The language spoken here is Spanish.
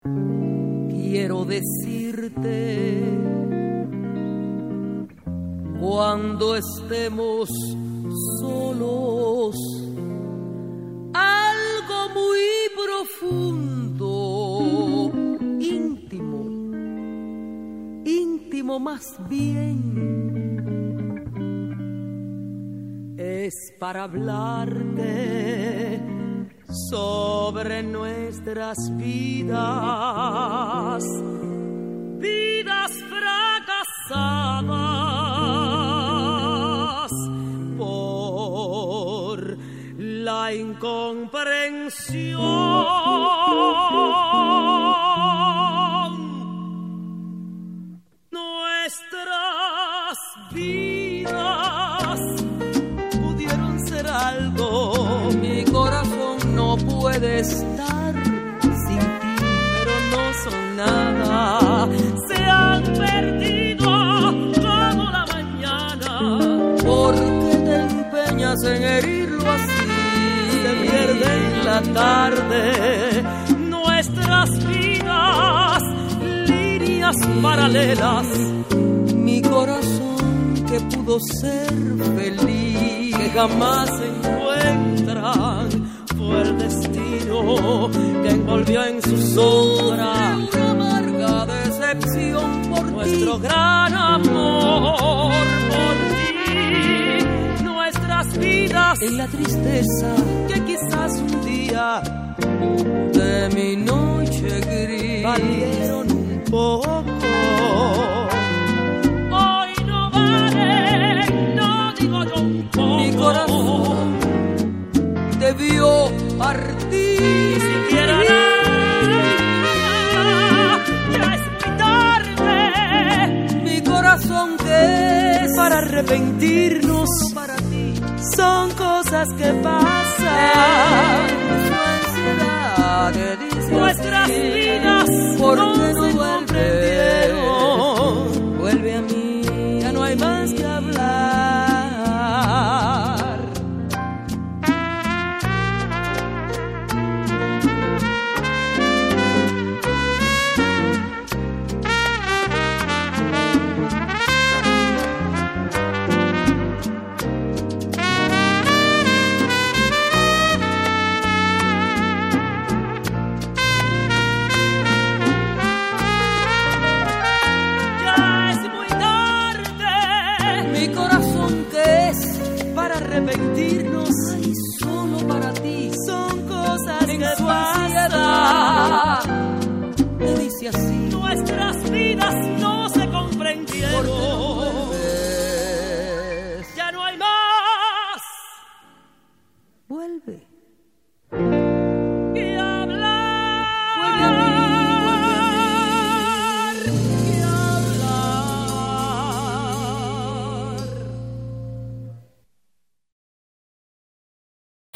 quiero decirte, cuando estemos solos, algo muy profundo, íntimo más bien, es para hablarte sobre nuestras vidas fracasadas por la incomprensión. Nuestras vidas pudieron ser algo, mi corazón no puede estar sin ti, pero no son nada. Se han perdido como la mañana, porque te empeñas en herirlo así. Se pierde en la tarde nuestras vidas, líneas paralelas. Mi corazón que pudo ser feliz, que jamás se encuentran, fue el destino que envolvió en su sombra una amarga decepción por nuestro gran amor por ti. Nuestras vidas en la tristeza que quizás un día de mi noche gris valieron un poco. Hoy no valen, no digo yo un poco. Mi corazón debió partir. Ni siquiera ya es muy tarde. Mi corazón que es para arrepentirnos, para ti son cosas que pasan. Su ansiedad de dice nuestras vidas porque no comprendieron. Vuelve a mí, ya no hay más que hablar. Arrepentirnos, ay, solo para ti son cosas en que pasan. Me dice así.